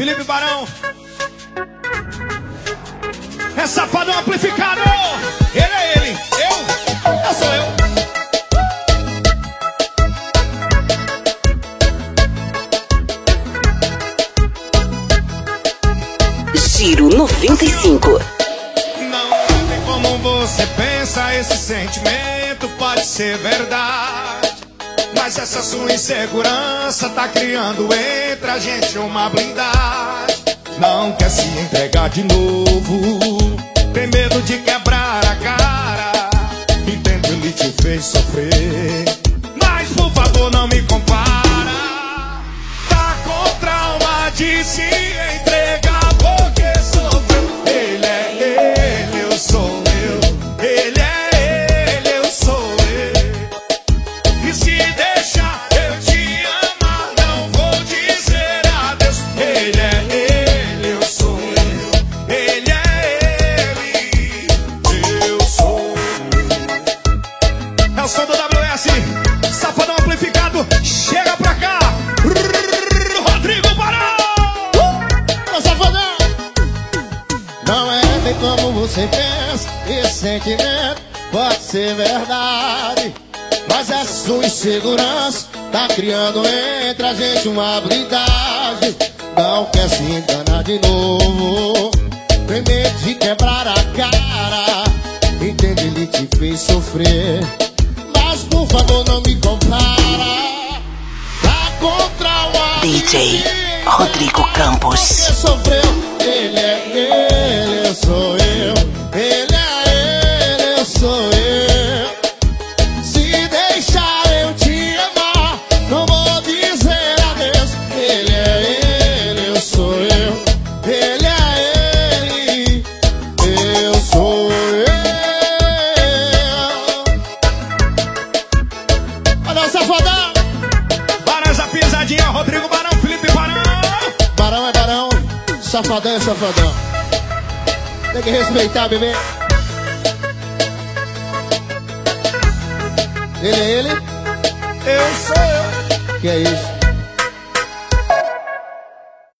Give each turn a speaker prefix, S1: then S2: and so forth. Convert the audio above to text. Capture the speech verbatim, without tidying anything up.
S1: Felipe Barão. É Safadão amplificado. Ele é ele, eu, eu sou eu.
S2: Giro noventa e cinco.
S1: Não tem como você pensa, esse sentimento pode ser verdade, mas essa sua insegurança tá criando entre a gente uma blindagem. Não quer se entregar de novo, tem medo de quebrar a cara. Entendo, ele te fez sofrer, mas por favor não me compara. Tá com trauma de se entregar porque sofreu. Ele é ele, eu sou eu. Ele é ele, eu sou eu. E se deixar eu te amar, não vou dizer adeus. Ele é ele, eu sou eu. Ele é ele, eu sou eu. É o som do W S, Safadão amplificado. Chega pra cá, Rodrigo Barão.
S3: Ô, Safadão! Não é bem como você pensa, esse sentimento pode ser verdade, mas essa sua insegurança tá criando entre a gente uma blindagem. Não quer se enganar de novo, tem medo de quebrar a cara. Entende, ele te fez sofrer, mas por favor não me compara. Tá contra o
S2: D J Rodrigo Campos.
S3: Você sofreu. Ele é ele, eu sou eu. Ele é ele, eu sou eu. Se deixar eu te amar, não vou dizer adeus. Ele é ele, eu sou eu. Ele é ele, eu sou eu. Olha o Safadão.
S1: Barões a pisadinha, Rodrigo Barão, Felipe Barão.
S3: Barão é barão, Safadão é safadão. Tem que respeitar, bebê. Ele é ele,
S1: Eu sou eu.
S3: que é isso?